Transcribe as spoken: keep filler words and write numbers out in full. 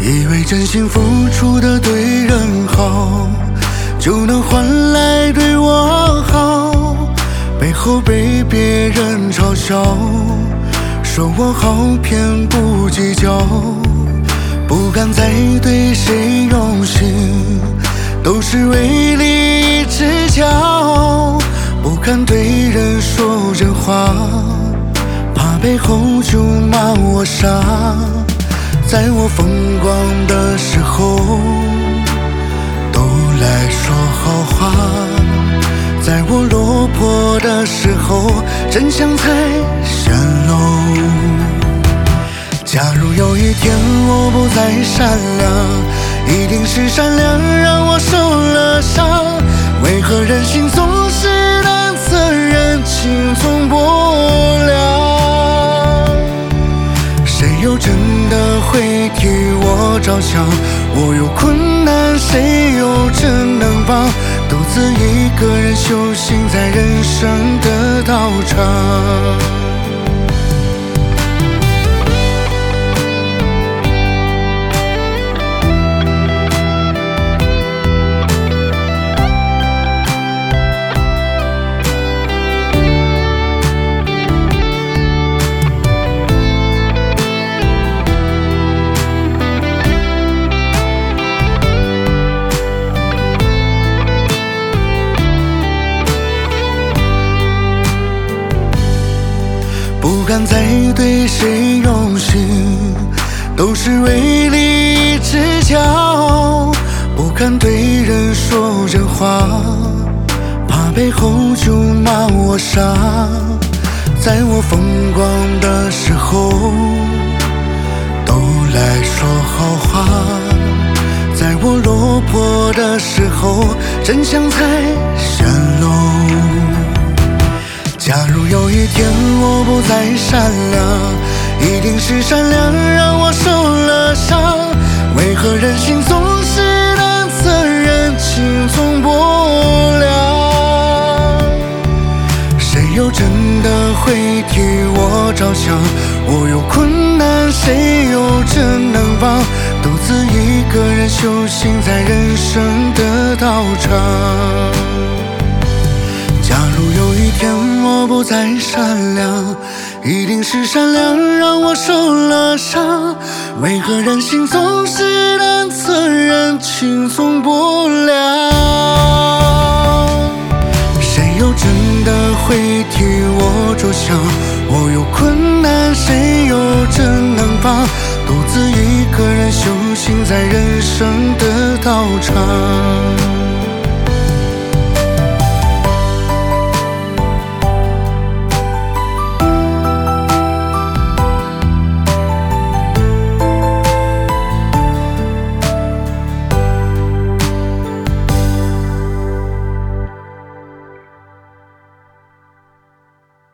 以为真心付出的对人好，就能换来对我好，背后被别人嘲笑，说我好偏不计较，不敢再对谁用心，都是为利益之交，不敢对人说真话，怕背后就骂我傻。在我风光的时候都来说好话，在我落魄的时候真相才显露。假如有一天我不再善良，一定是善良让我受了伤，为何人心总是难测，人情总薄凉？谁又真的会替我着想？我有困难，谁又真能帮？独自一个人修行在人生的道场。不敢再对谁用心，都是为利益之交，不敢对人说真话，怕背后就骂我傻。在我风光的时候都来说好话，在我落魄的时候真相才显露。假如有一天我不再善良，一定是善良让我受了伤，为何人心总是难测，人情总薄凉？谁又真的会替我着想？我有困难，谁又真能帮？独自一个人修行在人生的道场。假如有一天我不再善良，一定是善良让我受了伤，为何人心总是难测，人情总薄凉？谁又真的会替我着想？我有困难，谁又真能帮？独自一个人修行在人生的道场。